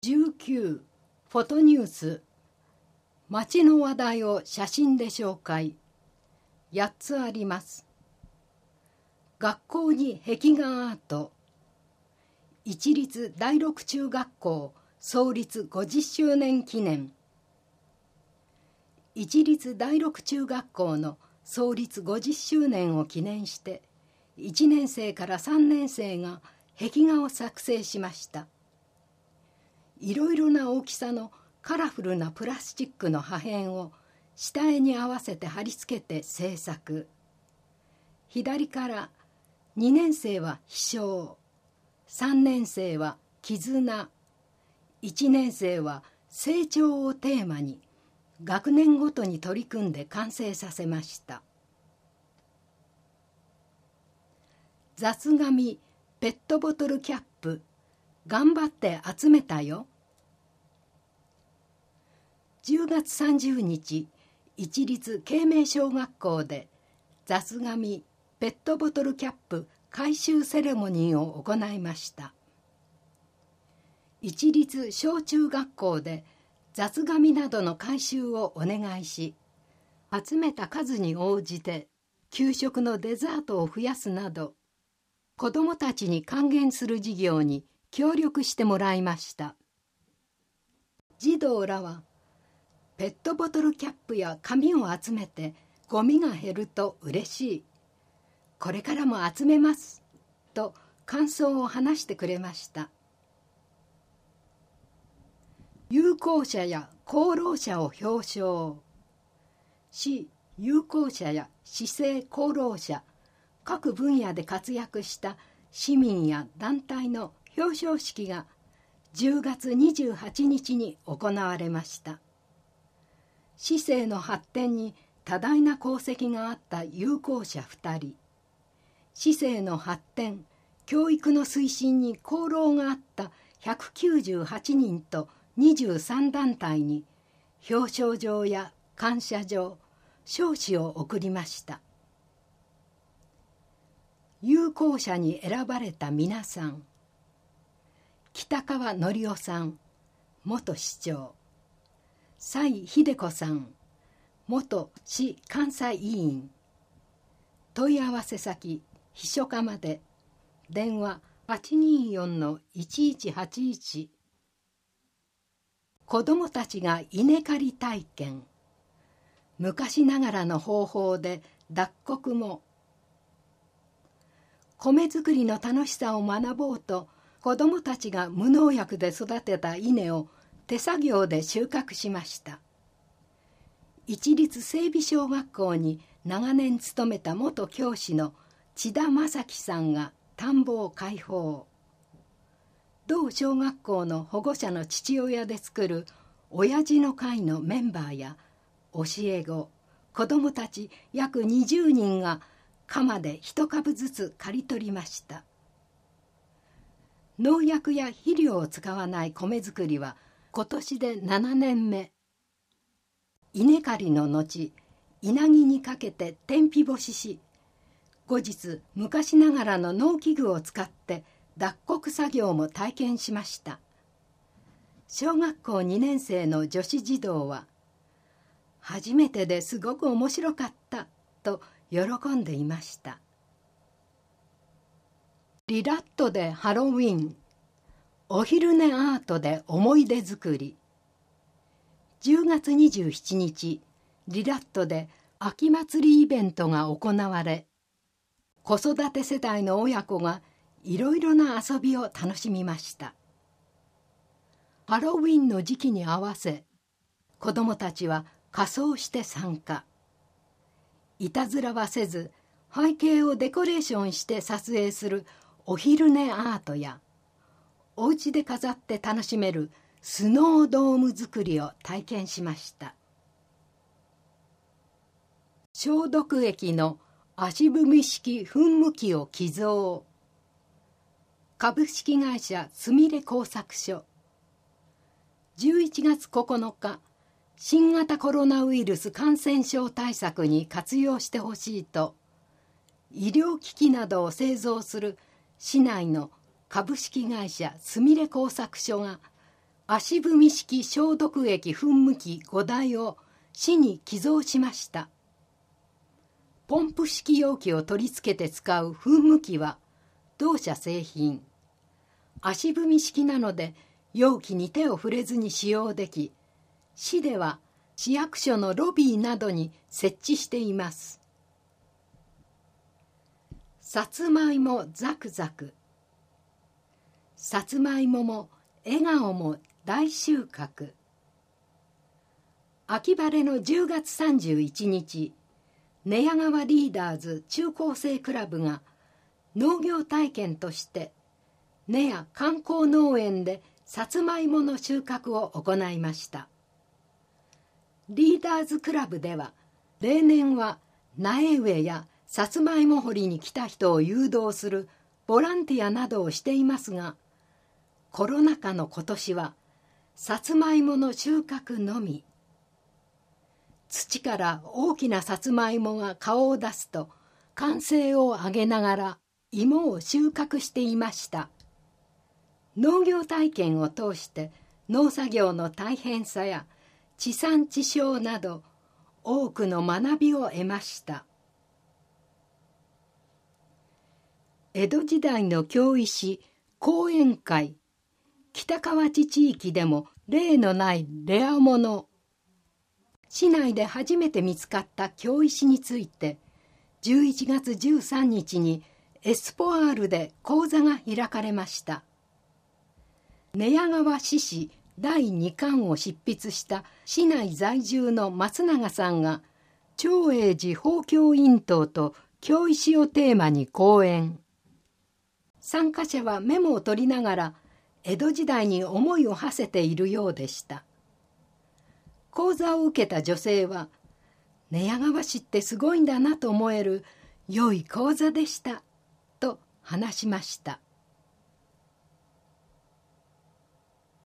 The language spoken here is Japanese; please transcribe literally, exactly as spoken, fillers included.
じゅうきゅうフォトニュース。街の話題を写真で紹介。やっつあります。学校に壁画アート。一律第六中学校創立ごじゅっしゅうねん記念。一律第六中学校の創立ごじゅっしゅうねんを記念して、いちねん生からさんねん生が壁画を作成しました。いろいろな大きさのカラフルなプラスチックの破片を下絵に合わせて貼り付けて制作。左からにねん生は飛翔、さんねん生は絆、いちねん生は成長をテーマに学年ごとに取り組んで完成させました。雑紙、ペットボトルキャップ、頑張って集めたよ。じゅうがつさんじゅうにち、一律慶明小学校で雑紙、ペットボトルキャップ回収セレモニーを行いました。一律小中学校で雑紙などの回収をお願いし、集めた数に応じて給食のデザートを増やすなど、子どもたちに還元する事業に協力してもらいました。児童らはペットボトルキャップや紙を集めてゴミが減ると嬉しい、これからも集めますと感想を話してくれました。有効者や功労者を表彰。市有効者や市政功労者、各分野で活躍した市民や団体の表彰式がじゅうがつにじゅうはちにちに行われました。市政の発展に多大な功績があった有効者ふたり、市政の発展、教育の推進に功労があったひゃくきゅうじゅうはちにんとにじゅうさんだんたいに表彰状や感謝状、賞賜を贈りました。有効者に選ばれた皆さん。北川則夫さん、元市長。蔡秀子さん、元市監査委員。問い合わせ先、秘書課まで。電話 はちにーよんのいちいちはちいち。子どもたちが稲刈り体験。昔ながらの方法で脱穀も。米作りの楽しさを学ぼうと、子どもたちが無農薬で育てた稲を手作業で収穫しました。一律整備小学校に長年勤めた元教師の千田正樹さんが田んぼを開放。同小学校の保護者の父親で作る親父の会のメンバーや教え子、子どもたち約にじゅうにんが鎌で一株ずつ刈り取りました。農薬や肥料を使わない米作りは今年でななねんめ。稲刈りの後、稲木にかけて天日干しし、後日昔ながらの農機具を使って脱穀作業も体験しました。小学校にねん生の女子児童は、初めてですごく面白かったと喜んでいました。リラットでハロウィン。お昼寝アートで思い出作り。じゅうがつにじゅうしちにち、リラットで秋祭りイベントが行われ、子育て世代の親子がいろいろな遊びを楽しみました。ハロウィンの時期に合わせ、子どもたちは仮装して参加。いたずらはせず、背景をデコレーションして撮影するお昼寝アートや、お家で飾って楽しめるスノードーム作りを体験しました。消毒液の足踏み式噴霧器を寄贈。株式会社すみれ工作所。じゅういちがつここのか、新型コロナウイルス感染症対策に活用してほしいと、医療機器などを製造する市内の株式会社すみれ工作所が足踏み式消毒液噴霧器ごだいを市に寄贈しました。ポンプ式容器を取り付けて使う噴霧器は同社製品。足踏み式なので容器に手を触れずに使用でき、市では市役所のロビーなどに設置しています。さつまいもザクザク。さつまいもも笑顔も大収穫。秋晴れのじゅうがつさんじゅういちにち、寝屋川リーダーズ中高生クラブが農業体験として寝屋観光農園でさつまいもの収穫を行いました。リーダーズクラブでは例年は苗植えやさつまいも掘りに来た人を誘導するボランティアなどをしていますが、コロナ禍の今年はさつまいもの収穫のみ。土から大きなさつまいもが顔を出すと歓声を上げながら芋を収穫していました。農業体験を通して農作業の大変さや地産地消など多くの学びを得ました。江戸時代の京石講演会、北河内地域でも例のないレアもの。市内で初めて見つかった京石についてじゅういちがつじゅうさんにちにエスポアールで講座が開かれました。寝屋川市史だいにかんを執筆した市内在住の松永さんが長栄寺宝鏡院塔と京石をテーマに講演。参加者はメモを取りながら江戸時代に思いを馳せているようでした。講座を受けた女性は、寝屋川市ってすごいんだなと思える良い講座でしたと話しました。